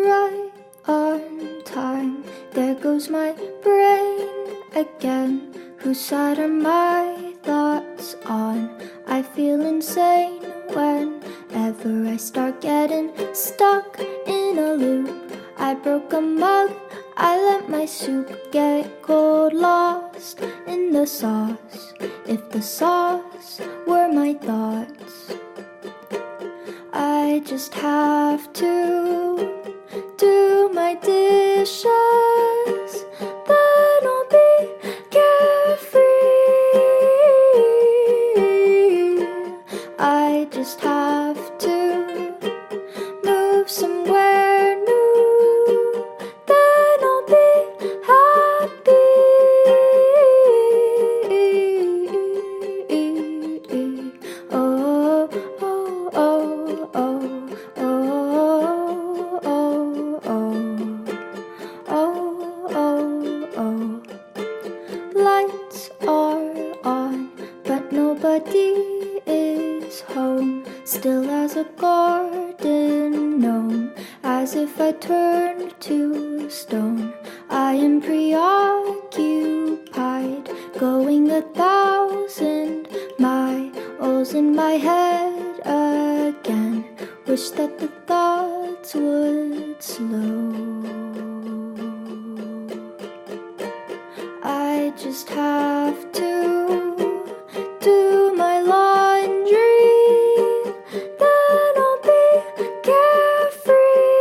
right on time. There goes my brain again. Whose side are my thoughts on? I feel insane whenever I start getting stuck in a loop. I broke a mug, I let my soup get cold, lost in the sauce. If the sauce were my thoughts, I just have to do my dishes, then I'll be carefree. I just have to move somewhere new, then I'll be happy. Oh, oh, oh, oh, oh, oh, oh, oh, oh. Lights are on, but nobody is home. Still as a garden gnome, as if I turned to stone. I am preoccupied, going 1,000 miles in my head again. Wish that the thoughts would slow. I just have to do my laundry, then I'll be carefree.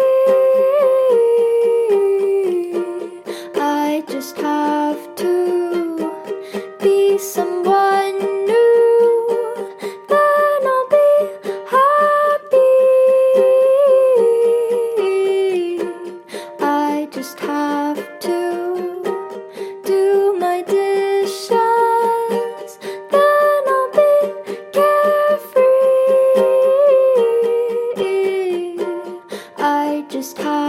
I just have to be someone new, then I'll be happy. I just have to do my dishes, then I'll be carefree. I just have